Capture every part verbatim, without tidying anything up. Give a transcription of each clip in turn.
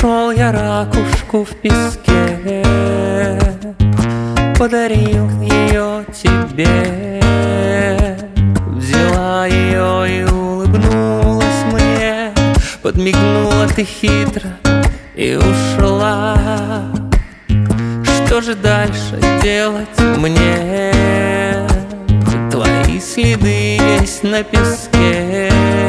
Нашел я ракушку в песке, подарил ее тебе. Взяла ее и улыбнулась мне, подмигнула ты хитро и ушла. Что же дальше делать мне? Твои следы есть на песке.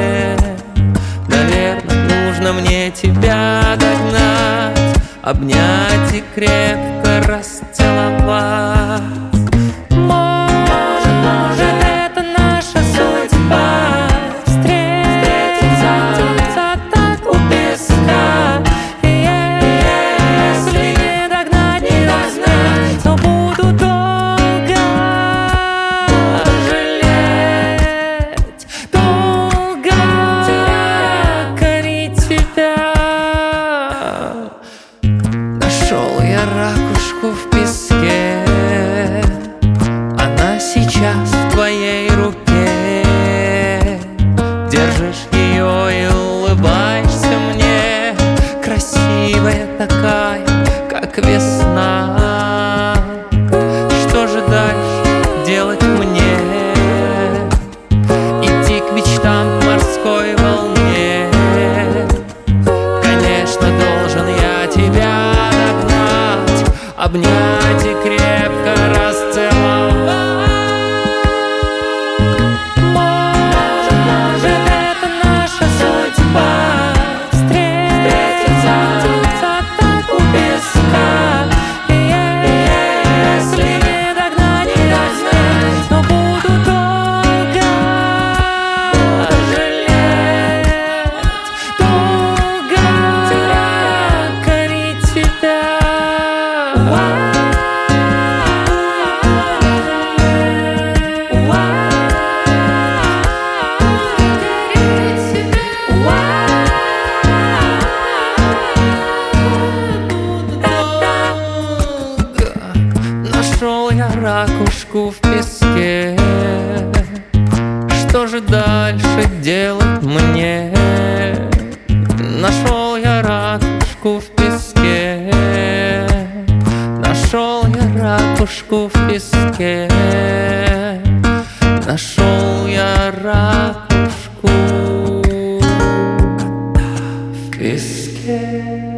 Наверное, нужно мне тебя догнать, обнять и крепко расцеловать. Может, может, это наша судьба, встретиться так у песка. Если не догнать, не догнать, то буду долго жалеть, долго корить тебя. Нашел я ракушку в песке, она сейчас в твоей руке. Держишь ее и улыбаешься мне, красивая такая, как весна. Что же дальше делать мне? Идти к мечтам в морской волне. Конечно, должен я тебя догнать, обнять и крепко расцеловать. Может, может, это наша судьба, встретиться так у песка. Если не догнать, не догнать, то буду долго жалеть, долго корить тебя. Нашел я ракушку в песке. Что же дальше делать мне? Нашел я ракушку в песке. Нашел я ракушку в песке. Нашел я ракушку в песке.